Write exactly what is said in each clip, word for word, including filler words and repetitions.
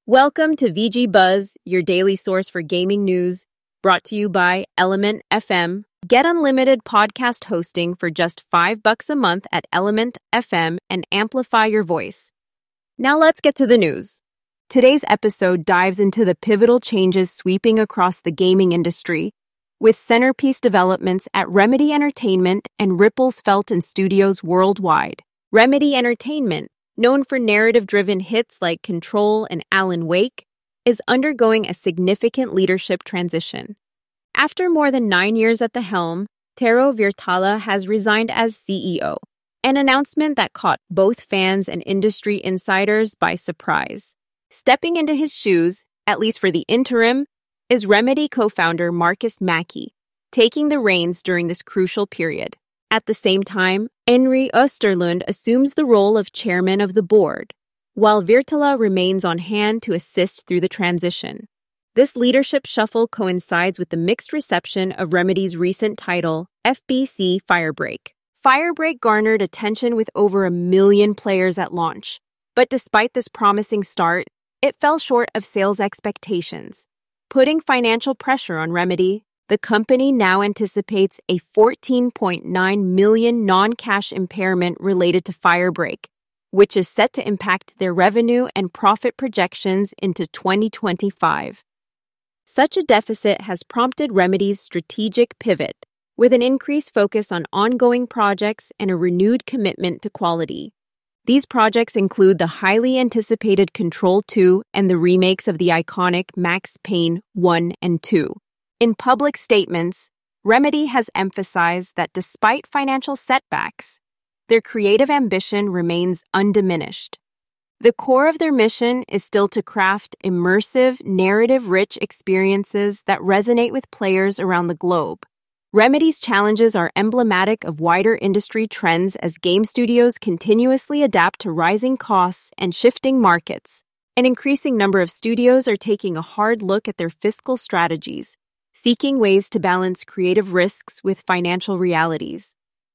Welcome to V G Buzz, your daily source for gaming news, brought to you by Element F M. Get unlimited podcast hosting for just five bucks a month at Element F M and amplify your voice. Now let's get to the news. Today's episode dives into the pivotal changes sweeping across the gaming industry, with centerpiece developments at Remedy Entertainment and ripples felt in studios worldwide. Remedy Entertainment, known for narrative-driven hits like Control and Alan Wake, is undergoing a significant leadership transition. After more than nine years at the helm, Tero Virtala has resigned as C E O, an announcement that caught both fans and industry insiders by surprise. Stepping into his shoes, at least for the interim, is Remedy co-founder Marcus Mackey, taking the reins during this crucial period. At the same time, Henry Österlund assumes the role of chairman of the board, while Virtala remains on hand to assist through the transition. This leadership shuffle coincides with the mixed reception of Remedy's recent title, F B C Firebreak. Firebreak garnered attention with over a million players at launch, but despite this promising start, it fell short of sales expectations. Putting financial pressure on Remedy, the company now anticipates a fourteen point nine million dollars non-cash impairment related to Firebreak, which is set to impact their revenue and profit projections into twenty twenty-five. Such a deficit has prompted Remedy's strategic pivot, with an increased focus on ongoing projects and a renewed commitment to quality. These projects include the highly anticipated Control two and the remakes of the iconic Max Payne one and two. In public statements, Remedy has emphasized that despite financial setbacks, their creative ambition remains undiminished. The core of their mission is still to craft immersive, narrative-rich experiences that resonate with players around the globe. Remedy's challenges are emblematic of wider industry trends as game studios continuously adapt to rising costs and shifting markets. An increasing number of studios are taking a hard look at their fiscal strategies, seeking ways to balance creative risks with financial realities.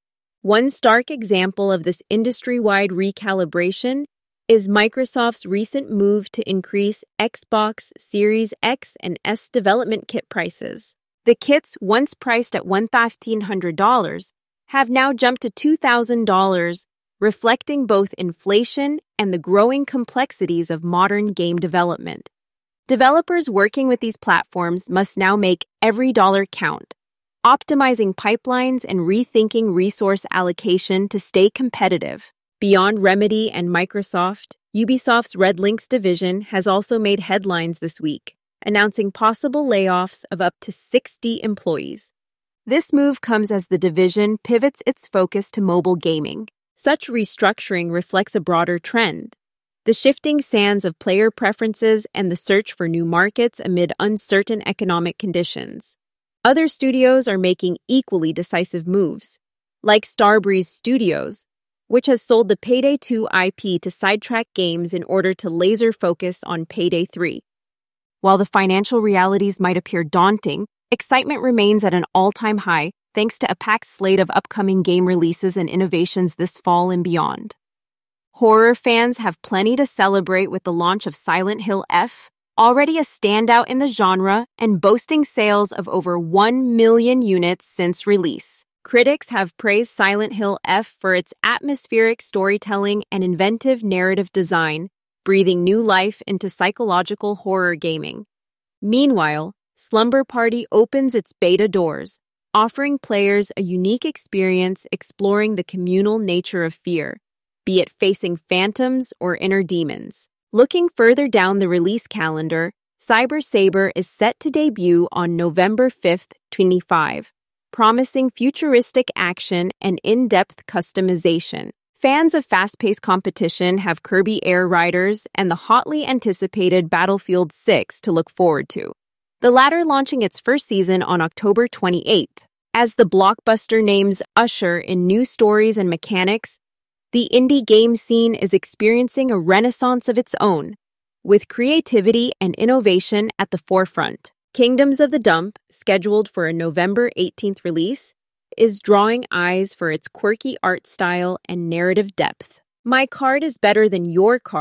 One stark example of this industry-wide recalibration is Microsoft's recent move to increase Xbox Series X and S development kit prices. The kits, once priced at fifteen hundred dollars, have now jumped to two thousand dollars, reflecting both inflation and the growing complexities of modern game development. Developers working with these platforms must now make every dollar count, optimizing pipelines and rethinking resource allocation to stay competitive. Beyond Remedy and Microsoft, Ubisoft's Red Lynx division has also made headlines this week, announcing possible layoffs of up to sixty employees. This move comes as the division pivots its focus to mobile gaming. Such restructuring reflects a broader trend: the shifting sands of player preferences and the search for new markets amid uncertain economic conditions. Other studios are making equally decisive moves, like Starbreeze Studios, which has sold the Payday two I P to Sidetrack Games in order to laser focus on Payday three. While the financial realities might appear daunting, excitement remains at an all-time high thanks to a packed slate of upcoming game releases and innovations this fall and beyond. Horror fans have plenty to celebrate with the launch of Silent Hill F, already a standout in the genre and boasting sales of over one million units since release. Critics have praised Silent Hill F for its atmospheric storytelling and inventive narrative design, breathing new life into psychological horror gaming. Meanwhile, Slumber Party opens its beta doors, offering players a unique experience exploring the communal nature of fear, be it facing phantoms or inner demons. Looking further down the release calendar, Cyber Saber is set to debut on November fifth, twenty-five, promising futuristic action and in-depth customization. Fans of fast-paced competition have Kirby Air Riders and the hotly anticipated Battlefield six to look forward to, the latter launching its first season on October twenty-eighth. As the blockbuster names usher in new stories and mechanics, the indie game scene is experiencing a renaissance of its own, with creativity and innovation at the forefront. Kingdoms of the Dump, scheduled for a November eighteenth release, is drawing eyes for its quirky art style and narrative depth. My card is better than your card,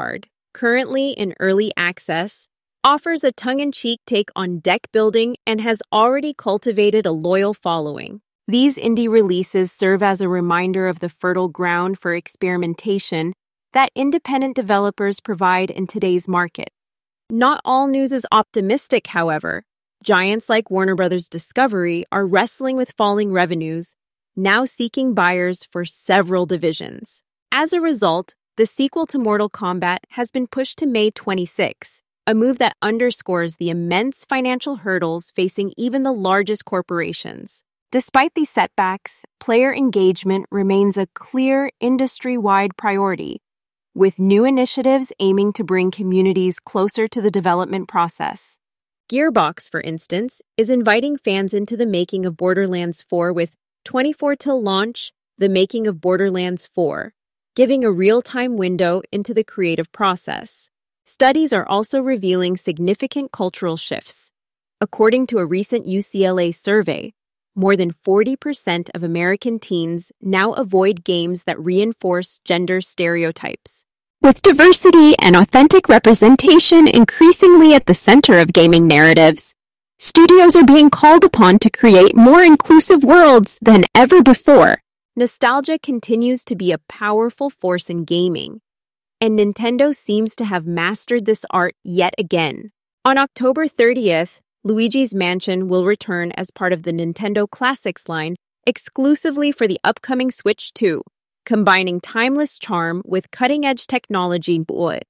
currently in early access, offers a tongue-in-cheek take on deck building and has already cultivated a loyal following. These indie releases serve as a reminder of the fertile ground for experimentation that independent developers provide in today's market. Not all news is optimistic, however. Giants like Warner Bros. Discovery are wrestling with falling revenues, now seeking buyers for several divisions. As a result, the sequel to Mortal Kombat has been pushed to May twenty-sixth, a move that underscores the immense financial hurdles facing even the largest corporations. Despite these setbacks, player engagement remains a clear industry-wide priority, with new initiatives aiming to bring communities closer to the development process. Gearbox, for instance, is inviting fans into the making of Borderlands four with twenty-four till launch, The Making of Borderlands four, giving a real-time window into the creative process. Studies are also revealing significant cultural shifts. According to a recent U C L A survey, more than forty percent of American teens now avoid games that reinforce gender stereotypes. With diversity and authentic representation increasingly at the center of gaming narratives, studios are being called upon to create more inclusive worlds than ever before. Nostalgia continues to be a powerful force in gaming, and Nintendo seems to have mastered this art yet again. On October thirtieth, Luigi's Mansion will return as part of the Nintendo Classics line exclusively for the upcoming Switch two, combining timeless charm with cutting-edge technology.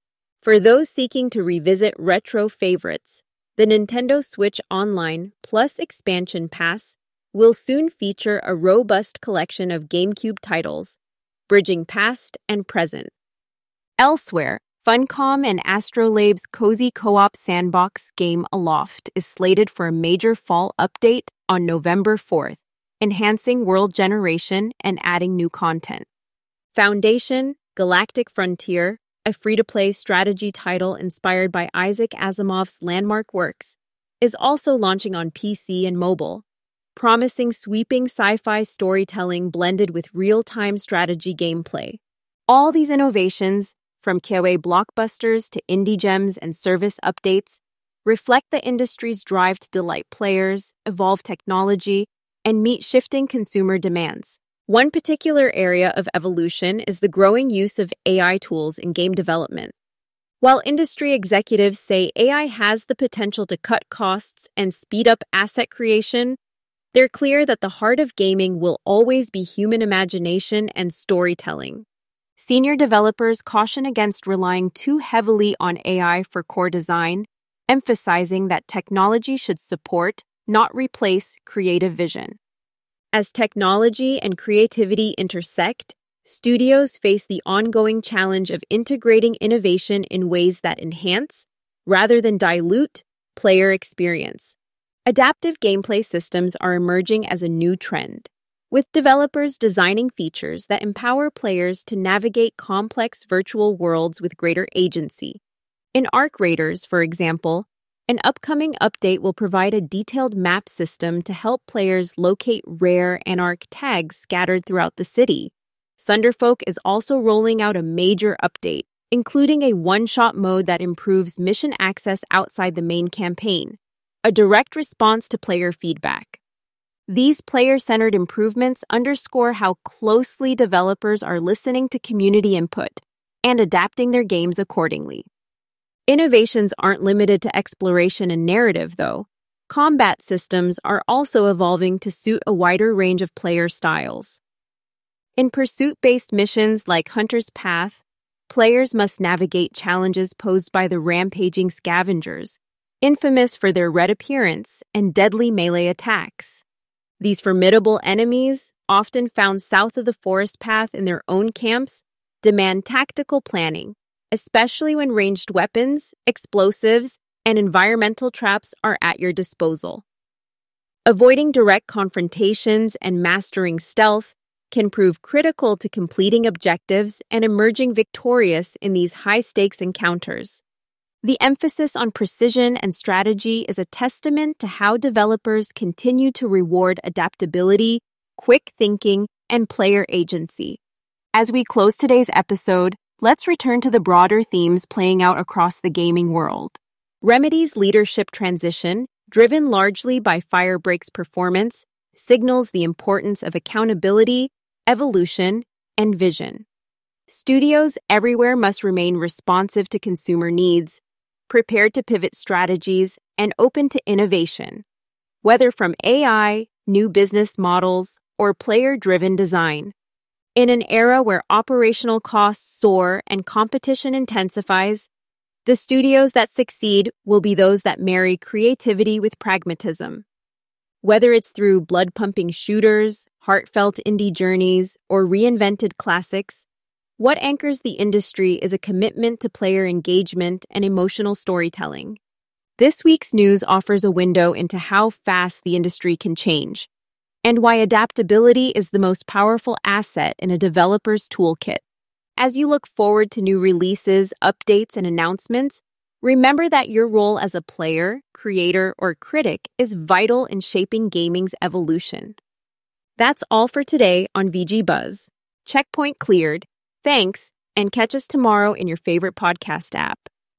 For those seeking to revisit retro favorites, the Nintendo Switch Online Plus Expansion Pass will soon feature a robust collection of GameCube titles, bridging past and present. Elsewhere, Funcom and Astrolabe's cozy co-op sandbox game Aloft is slated for a major fall update on November fourth, enhancing world generation and adding new content. Foundation, Galactic Frontier, a free-to-play strategy title inspired by Isaac Asimov's landmark works, is also launching on P C and mobile, promising sweeping sci-fi storytelling blended with real-time strategy gameplay. All these innovations, from Keiwa blockbusters to indie gems and service updates, reflect the industry's drive to delight players, evolve technology, and meet shifting consumer demands. One particular area of evolution is the growing use of A I tools in game development. While industry executives say A I has the potential to cut costs and speed up asset creation, they're clear that the heart of gaming will always be human imagination and storytelling. Senior developers caution against relying too heavily on A I for core design, emphasizing that technology should support, not replace, creative vision. As technology and creativity intersect, studios face the ongoing challenge of integrating innovation in ways that enhance, rather than dilute, player experience. Adaptive gameplay systems are emerging as a new trend, with developers designing features that empower players to navigate complex virtual worlds with greater agency. In Arc Raiders, for example, an upcoming update will provide a detailed map system to help players locate rare Anarch tags scattered throughout the city. Thunderfolk is also rolling out a major update, including a one-shot mode that improves mission access outside the main campaign, a direct response to player feedback. These player-centered improvements underscore how closely developers are listening to community input and adapting their games accordingly. Innovations aren't limited to exploration and narrative, though. Combat systems are also evolving to suit a wider range of player styles. In pursuit-based missions like Hunter's Path, players must navigate challenges posed by the rampaging scavengers, infamous for their red appearance and deadly melee attacks. These formidable enemies, often found south of the forest path in their own camps, demand tactical planning, especially when ranged weapons, explosives, and environmental traps are at your disposal. Avoiding direct confrontations and mastering stealth can prove critical to completing objectives and emerging victorious in these high-stakes encounters. The emphasis on precision and strategy is a testament to how developers continue to reward adaptability, quick thinking, and player agency. As we close today's episode, let's return to the broader themes playing out across the gaming world. Remedy's leadership transition, driven largely by Firebreak's performance, signals the importance of accountability, evolution, and vision. Studios everywhere must remain responsive to consumer needs, prepared to pivot strategies, and open to innovation, whether from A I, new business models, or player-driven design. In an era where operational costs soar and competition intensifies, the studios that succeed will be those that marry creativity with pragmatism. Whether it's through blood-pumping shooters, heartfelt indie journeys, or reinvented classics, what anchors the industry is a commitment to player engagement and emotional storytelling. This week's news offers a window into how fast the industry can change, and why adaptability is the most powerful asset in a developer's toolkit. As you look forward to new releases, updates, and announcements, remember that your role as a player, creator, or critic is vital in shaping gaming's evolution. That's all for today on V G Buzz. Checkpoint cleared. Thanks, and catch us tomorrow in your favorite podcast app.